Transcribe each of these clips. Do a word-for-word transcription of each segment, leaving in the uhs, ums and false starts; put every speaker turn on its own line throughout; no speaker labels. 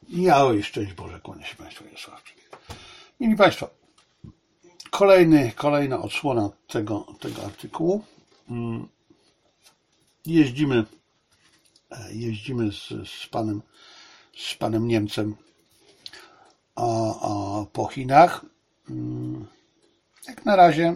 Ja o szczęść Boże, kłania się Państwu Jarosławczyk. Mili Państwo, kolejny, kolejna odsłona tego, tego artykułu. Jeździmy, jeździmy z, z, panem, z panem Niemcem o, o, po Chinach. Jak na razie,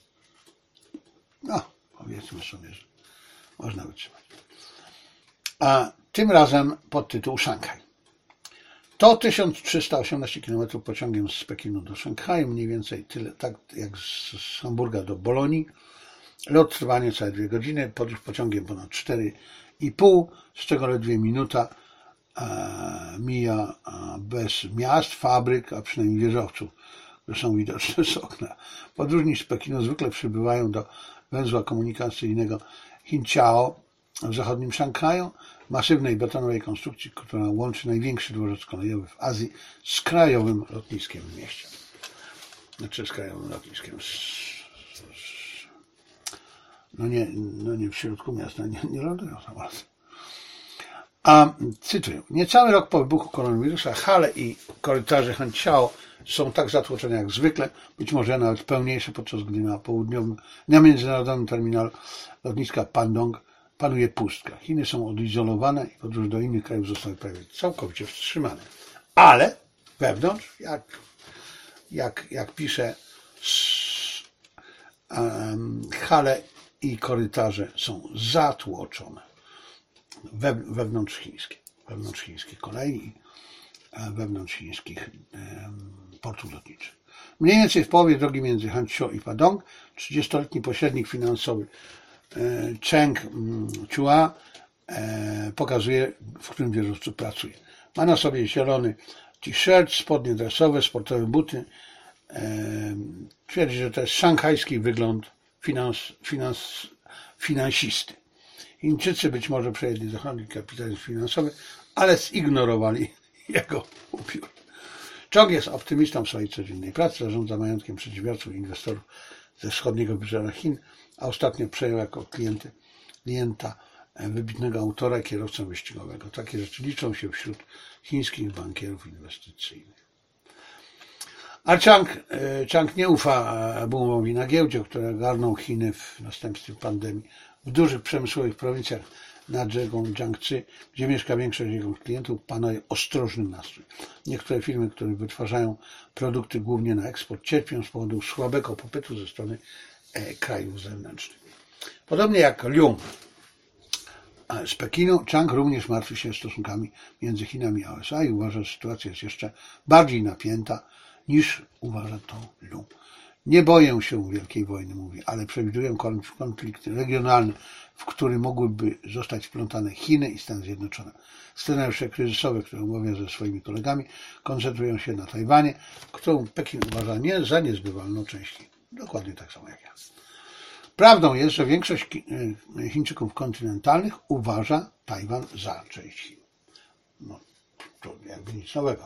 no powiedzmy sobie, że można wytrzymać. A tym razem podtytuł Szanghaj. To tysiąc trzysta osiemnaście kilometrów pociągiem z Pekinu do Szanghaju, mniej więcej tyle, tak jak z, z Hamburga do Bolonii. Lot trwa niecałe dwie godziny, podróż pociągiem ponad cztery i pół, z czego ledwie minuta e, mija e, bez miast, fabryk, a przynajmniej wieżowców, które są widoczne z okna. Podróżni z Pekinu zwykle przybywają do węzła komunikacyjnego Hinqiao w zachodnim Szanghaju, masywnej betonowej konstrukcji, która łączy największy dworzec kolejowy w Azji z krajowym lotniskiem w mieście. Znaczy z krajowym lotniskiem. Z, z, no, nie, no nie w środku miasta, nie, nie lądują samoloty. A cytuję. Niecały rok po wybuchu koronawirusa hale i korytarze Hinqiao są tak zatłoczone jak zwykle, być może nawet pełniejsze, podczas gdy na południowym, na międzynarodowym terminalu lotniska Pandong panuje pustka. Chiny są odizolowane i podróże do innych krajów zostały prawie całkowicie wstrzymane. Ale wewnątrz, jak, jak, jak pisze, um, hale i korytarze są zatłoczone. We, wewnątrz chińskie. Wewnątrz chińskich kolei i wewnątrz chińskich um, portów lotniczych. Mniej więcej w połowie drogi między Hangzhou i Padong trzydziestoletni pośrednik finansowy Cheng Chua pokazuje, w którym wieżowcu pracuje. Ma na sobie zielony t-shirt, spodnie dresowe, sportowe buty. Twierdzi, że to jest szanghajski wygląd finans, finans, finansisty. Chińczycy być może przejęli zachodni kapitalizm finansowy, ale zignorowali jego upiór. Chong jest optymistą w swojej codziennej pracy, zarządza majątkiem przedsiębiorców i inwestorów ze wschodniego wybrzeża Chin, a ostatnio przejął jako klienty, klienta wybitnego autora, kierowcę wyścigowego. Takie rzeczy liczą się wśród chińskich bankierów inwestycyjnych. A Chang, Chang nie ufa boomowi na giełdzie, które garną Chiny w następstwie pandemii. W dużych przemysłowych prowincjach nad rzeką Jiangxi, gdzie mieszka większość jego klientów, panuje ostrożny nastrój. Niektóre firmy, które wytwarzają produkty głównie na eksport, cierpią z powodu słabego popytu ze strony krajów zewnętrznych. Podobnie jak Liu z Pekinu, Chang również martwi się stosunkami między Chinami a U S A i uważa, że sytuacja jest jeszcze bardziej napięta niż uważa to Liu. Nie boję się wielkiej wojny, mówi, ale przewiduję konflikt regionalny, w który mogłyby zostać wplątane Chiny i Stany Zjednoczone. Scenariusze kryzysowe, które omawia ze swoimi kolegami, koncentrują się na Tajwanie, którą Pekin uważa nie za niezbywalną część Chin. Dokładnie tak samo jak ja. Prawdą jest, że większość Chińczyków kontynentalnych uważa Tajwan za część Chin. No, to jakby nic nowego.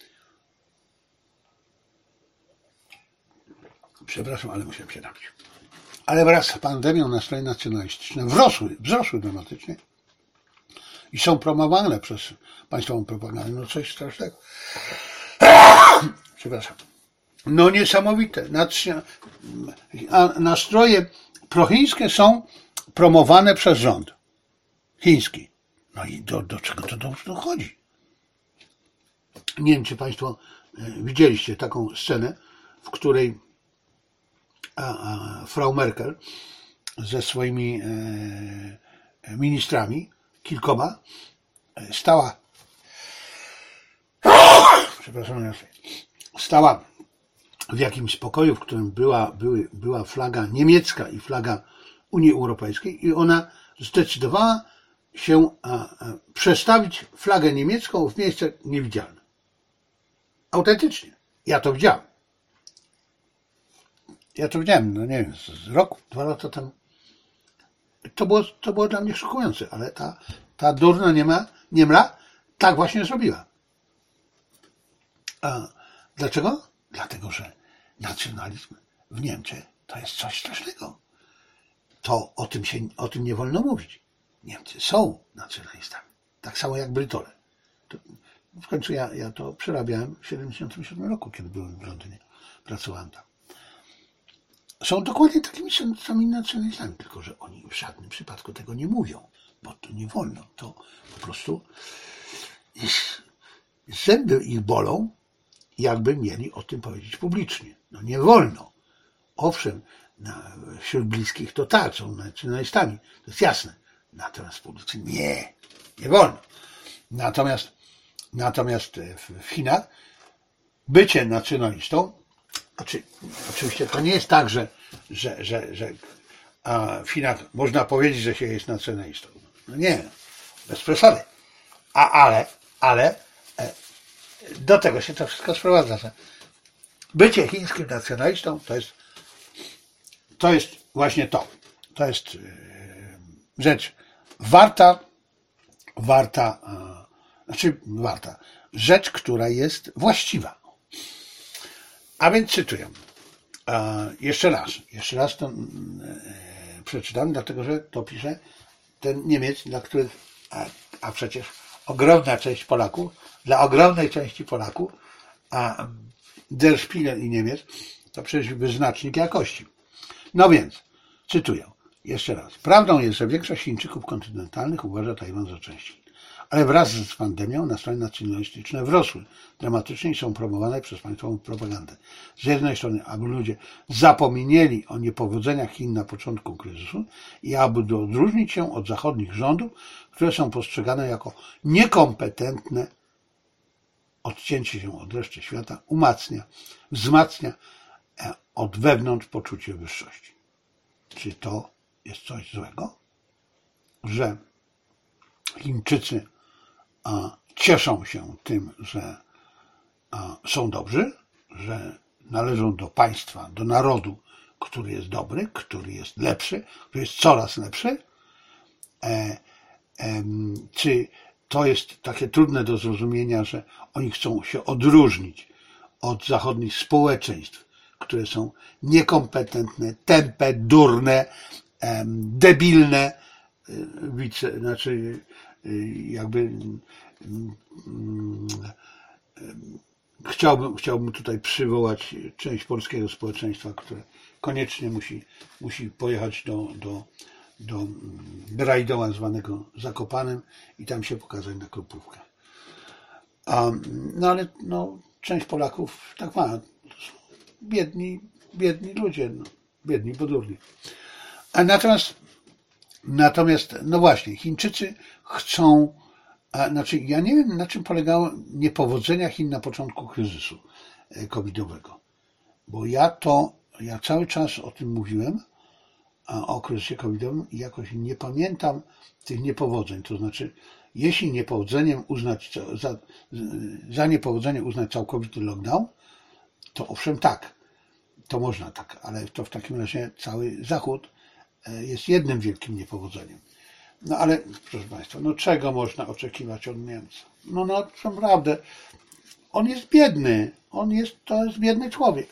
Przepraszam, ale musiałem się napić. Ale wraz z pandemią nastroje nacjonalistyczne wzrosły, wzrosły dramatycznie i są promowane przez państwową propagandę. No coś strasznego. Przepraszam. No niesamowite. A nastroje prochińskie są promowane przez rząd chiński. No i do, do czego to dochodzi? Nie wiem, czy Państwo widzieliście taką scenę, w której a, a, Frau Merkel ze swoimi e, ministrami, kilkoma, stała przepraszam, stała w jakimś pokoju, w którym była, były, była flaga niemiecka i flaga Unii Europejskiej i ona zdecydowała się a, a, przestawić flagę niemiecką w miejsce niewidzialne. Autentycznie. Ja to widziałem. Ja to widziałem, no nie wiem, z roku, dwa lata temu. To było, to było dla mnie szokujące, ale ta, ta durna niema, niemla tak właśnie zrobiła. A dlaczego? Dlatego, że nacjonalizm w Niemczech to jest coś strasznego. To o tym, się, o tym nie wolno mówić. Niemcy są nacjonalistami. Tak samo jak Brytole. To, W końcu ja, ja to przerabiałem w siedemdziesiątym siódmym roku, kiedy byłem w Londynie. Pracowałem tam. Są dokładnie takimi samymi nacjonalistami, tylko że oni w żadnym przypadku tego nie mówią, bo to nie wolno. To po prostu jest, zęby ich bolą, jakby mieli o tym powiedzieć publicznie. No nie wolno. Owszem, na, wśród bliskich to tak, są nacjonalistami, to jest jasne. Natomiast publicznie nie, nie wolno. Natomiast, natomiast w Chinach bycie nacjonalistą, znaczy, oczywiście to nie jest tak, że, że, że, że w Chinach można powiedzieć, że się jest nacjonalistą. No nie, bez przesady. A, ale, ale do tego się to wszystko sprowadza, że bycie chińskim nacjonalistą to jest, to jest właśnie to. To jest rzecz warta, warta, znaczy warta, rzecz, która jest właściwa. A więc cytuję. Jeszcze raz, jeszcze raz to przeczytam, dlatego że to pisze ten Niemiec, dla których, a, a przecież ogromna część Polaków, dla ogromnej części Polaków, a Der Spiegel i Niemiec to przecież wyznacznik jakości. No więc, cytuję jeszcze raz. Prawdą jest, że większość Chińczyków kontynentalnych uważa Tajwan za część Chin. Ale wraz z pandemią nastroje nacjonalistyczne wrosły dramatycznie i są promowane przez państwową propagandę. Z jednej strony, aby ludzie zapomnieli o niepowodzeniach Chin na początku kryzysu i aby odróżnić się od zachodnich rządów, które są postrzegane jako niekompetentne, odcięcie się od reszty świata umacnia, wzmacnia od wewnątrz poczucie wyższości. Czy to jest coś złego? Że Chińczycy a, cieszą się tym, że a, są dobrzy, że należą do państwa, do narodu, który jest dobry, który jest lepszy, który jest coraz lepszy. E, e, czy to jest takie trudne do zrozumienia, że oni chcą się odróżnić od zachodnich społeczeństw, które są niekompetentne, tępe, durne, e, debilne, wice, znaczy jakby chciałbym, chciałbym tutaj przywołać część polskiego społeczeństwa, które koniecznie musi, musi pojechać do, do, do Brajdoła zwanego Zakopanem i tam się pokazać na Krupówkę. A, no ale no, część Polaków tak ma. Biedni, biedni ludzie, no, biedni, bo durni. A natomiast Natomiast, no właśnie, Chińczycy chcą, a, znaczy ja nie wiem, na czym polegało niepowodzenia Chin na początku kryzysu covidowego, bo ja to, ja cały czas o tym mówiłem, a, o kryzysie covidowym i jakoś nie pamiętam tych niepowodzeń, to znaczy, jeśli niepowodzeniem uznać, za, za niepowodzenie uznać całkowity lockdown, to owszem tak, to można tak, ale to w takim razie cały Zachód jest jednym wielkim niepowodzeniem. No ale, proszę Państwa, no czego można oczekiwać od Niemca? No, no naprawdę, on jest biedny, on jest, to jest biedny człowiek.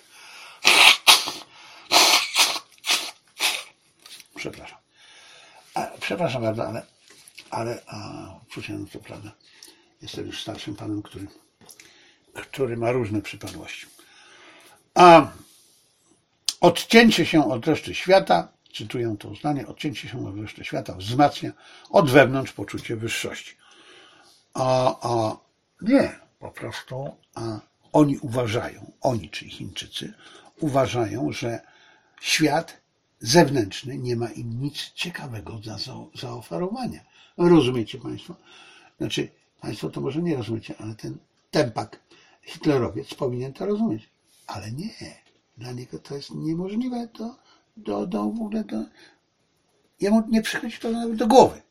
Przepraszam. A, przepraszam bardzo, ale, ale, a, no to prawda, jestem już starszym panem, który, który ma różne przypadłości. A odcięcie się od reszty świata, cytuję to zdanie, odcięcie się od reszty świata wzmacnia od wewnątrz poczucie wyższości. A, a nie, po prostu a oni uważają, oni, czyli Chińczycy, uważają, że świat zewnętrzny nie ma im nic ciekawego do zaoferowania. Rozumiecie Państwo? Znaczy, Państwo to może nie rozumiecie, ale ten tempak hitlerowiec powinien to rozumieć. Ale nie, dla niego to jest niemożliwe do Do, do, w ogóle do, jemu nie przychodzi to nawet do głowy.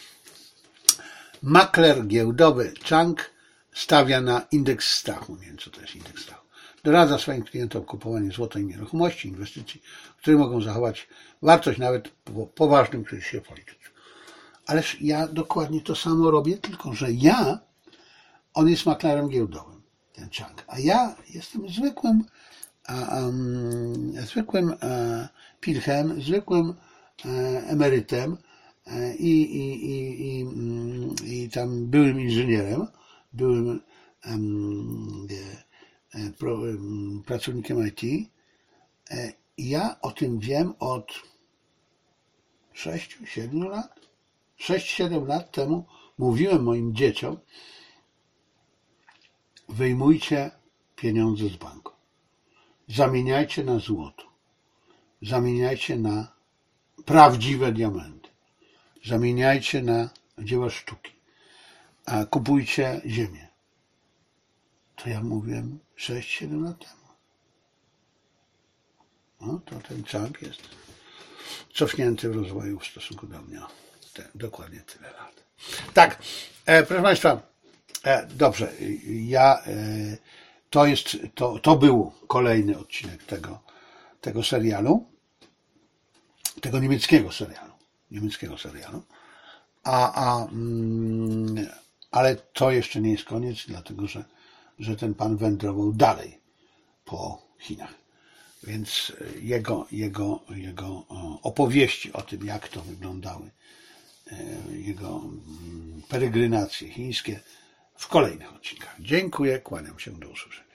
Makler giełdowy Chang stawia na indeks strachu. Nie wiem, co to jest indeks strachu. Doradza swoim klientom kupowanie złotej nieruchomości, inwestycji, które mogą zachować wartość nawet po poważnym kryzysie politycznym. Ależ ja dokładnie to samo robię, tylko że ja, on jest maklerem giełdowym, ten Chang, a ja jestem zwykłym Um, zwykłym e, pilchem, zwykłym e, emerytem e, i, i, i, i, i tam byłym inżynierem, byłym um, e, pro, um, pracownikiem I T. E, ja o tym wiem od sześciu, siedmiu lat. sześć siedem lat temu mówiłem moim dzieciom, wyjmujcie pieniądze z banku. Zamieniajcie na złoto. Zamieniajcie na prawdziwe diamenty. Zamieniajcie na dzieła sztuki. A kupujcie ziemię. To ja mówiłem sześć siedem lat temu. No, to ten Trump jest cofnięty w rozwoju w stosunku do mnie. Te, dokładnie tyle lat. Tak, e, proszę Państwa, e, dobrze, ja, e, to jest, to, to był kolejny odcinek tego, tego serialu, tego niemieckiego serialu, niemieckiego serialu, a, a, mm, ale to jeszcze nie jest koniec, dlatego że, że ten pan wędrował dalej po Chinach. Więc jego, jego, jego opowieści o tym, jak to wyglądały, jego peregrinacje chińskie w kolejnych odcinkach. Dziękuję, kłaniam się, do usłyszenia.